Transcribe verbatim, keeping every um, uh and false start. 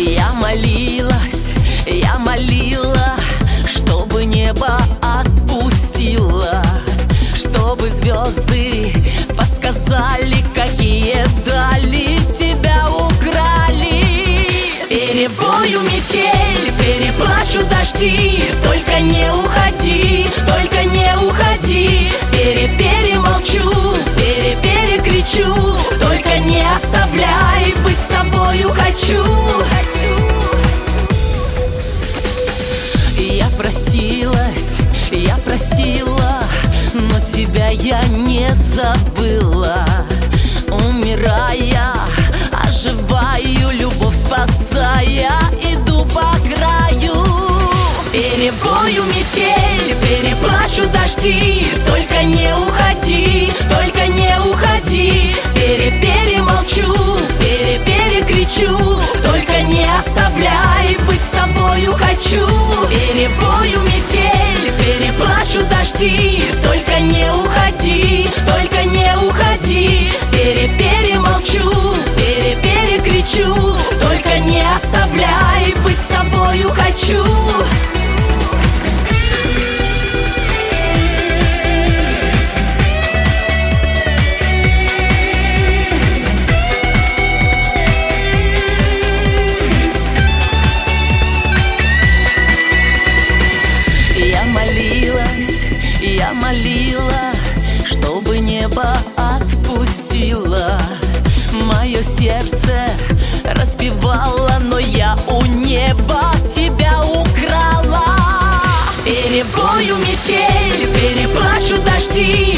Я молилась, я молила, чтобы небо отпустило, чтобы звезды подсказали, какие дали тебя украли. Перевою метель, переплачу дожди, только не уходи, только не уходи. Пере-перемолчу, пере-перекричу, только не оставляй, быть с тобою хочу. Я простилась, я простила, но тебя я не забыла. Умирая, оживаю, любовь спасая, иду по краю. Перевою метель, переплачу дожди, только не уходи, только не уходи. Пере-перемолчу, пере-перекричу, только не оставляй, быть с тобою хочу. Перевою метель, переплачу дожди, только не уходи, только не уходи. Пере-перемолчу, пере-перекричу, только не оставляй, быть с тобою хочу. Я молилась, я молила, чтобы небо отпустило. Мое сердце разбивало, но я у неба тебя украла. Перевою метель, переплачу дожди,